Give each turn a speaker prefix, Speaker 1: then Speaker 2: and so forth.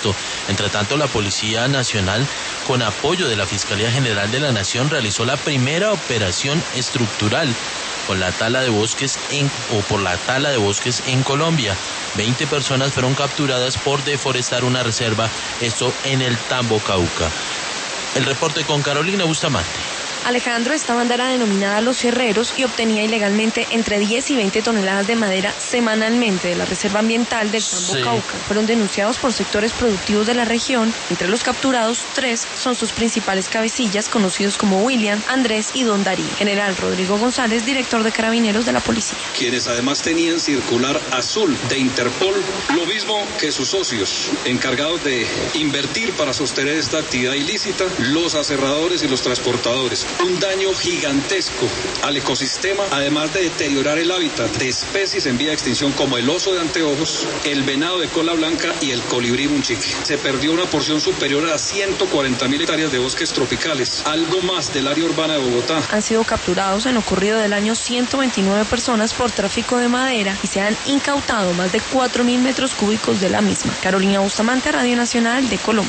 Speaker 1: esto. Entre tanto, la Policía Nacional, con apoyo de la Fiscalía General de la Nación, realizó la primera operación estructural por la tala de bosques en Colombia. 20 personas fueron capturadas por deforestar una reserva, esto en el Tambo, Cauca. El reporte con Carolina Bustamante.
Speaker 2: Alejandro, esta banda era denominada Los Herreros y obtenía ilegalmente entre 10 y 20 toneladas de madera semanalmente de la Reserva Ambiental del Tambo, Cauca. Fueron denunciados por sectores productivos de la región. Entre los capturados, 3 son sus principales cabecillas, conocidos como William, Andrés y Don Darío. General Rodrigo González, director de Carabineros de la Policía.
Speaker 3: Quienes además tenían circular azul de Interpol, lo mismo que sus socios, encargados de invertir para sostener esta actividad ilícita, los aserradores y los transportadores. Un daño gigantesco al ecosistema, además de deteriorar el hábitat de especies en vía de extinción como el oso de anteojos, el venado de cola blanca y el colibrí bunchique. Se perdió una porción superior a 140.000 hectáreas de bosques tropicales, algo más del área urbana de Bogotá.
Speaker 2: Han sido capturados en lo ocurrido del año 129 personas por tráfico de madera y se han incautado más de 4.000 metros cúbicos de la misma. Carolina Bustamante, Radio Nacional de Colombia.